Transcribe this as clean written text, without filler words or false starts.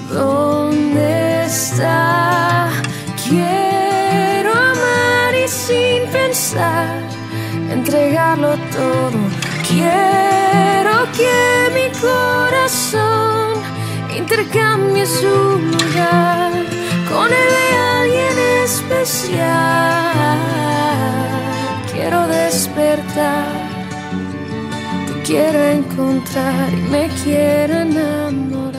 ¿Dónde está? Quiero amar y sin pensar entregarlo todo. Quiero que mi corazón intercambie su lugar con el de alguien especial. Quiero despertar, te quiero encontrar y me quiero enamorar.